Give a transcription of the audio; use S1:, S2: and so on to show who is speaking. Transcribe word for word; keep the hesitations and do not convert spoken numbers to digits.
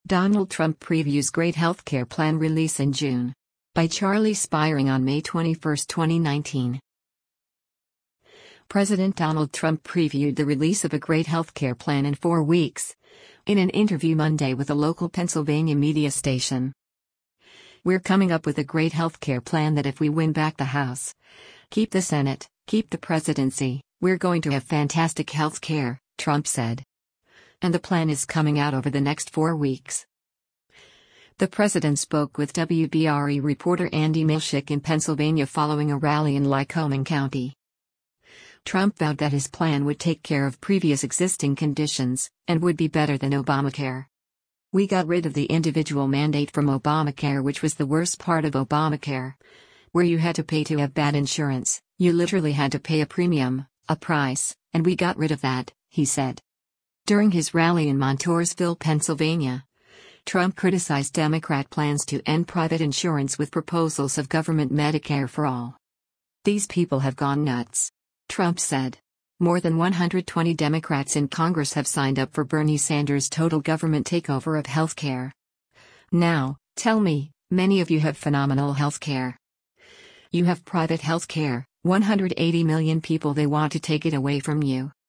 S1: Donald Trump previews great healthcare plan release in June. By Charlie Spiring on May twenty-first, twenty nineteen. President Donald Trump previewed the release of a great healthcare plan in four weeks. In an interview Monday with a local Pennsylvania media station. "We're coming up with a great healthcare plan that if we win back the House, keep the Senate, keep the presidency, we're going to have fantastic healthcare," Trump said. And the plan is coming out over the next four weeks. The president spoke with W B R E reporter Andy Milchik in Pennsylvania following a rally in Lycoming County. Trump vowed that his plan would take care of previous existing conditions, and would be better than Obamacare. "We got rid of the individual mandate from Obamacare, which was the worst part of Obamacare. Where you had to pay to have bad insurance, you literally had to pay a premium, a price, and we got rid of that," he said. During his rally in Montoursville, Pennsylvania, Trump criticized Democrat plans to end private insurance with proposals of government Medicare for all. "These people have gone nuts," Trump said. More than one hundred twenty Democrats in Congress have signed up for Bernie Sanders' total government takeover of healthcare. "Now, tell me, many of you have phenomenal healthcare. You have private healthcare, one hundred eighty million people, they want to take it away from you.